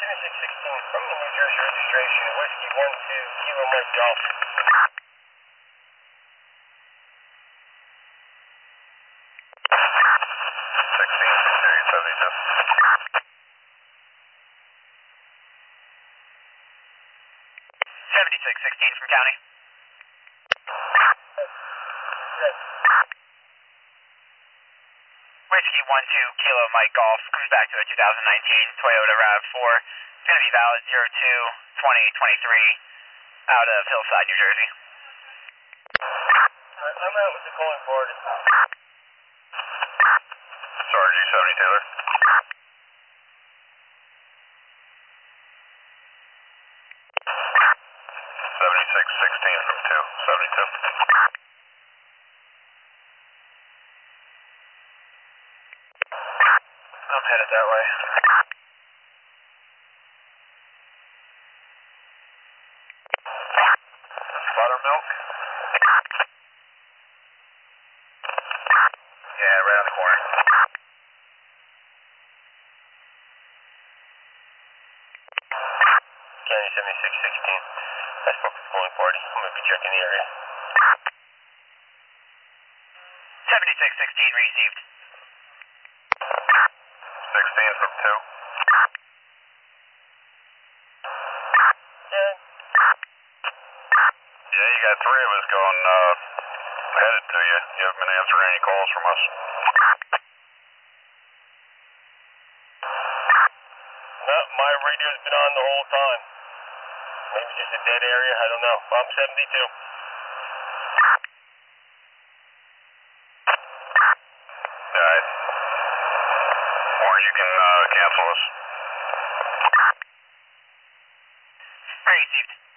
7616 from the New Jersey registration, Whiskey 12, Kilo Mike Golf. 7616 from County. Whiskey 12, Kilo Mike Golf comes back to a 2019 Toyota RAV4. It's going to be valid 02-2023 out of Hillside, New Jersey. I'm out with the calling board. Sarge G70 Taylor. Seventy-six 16 from 272. I'm headed that way. Buttermilk? Yeah, right on the corner. County 7616. I spoke with the calling party. I'm going to be checking the area. 7616 received. 16 from 2. Yeah. Yeah, you got 3 of us going, headed to you. You haven't been answering any calls from us. No, my radio's been on the whole time. Maybe just a dead area, I don't know. I'm 72. Alright. Or you can, cancel us. Received.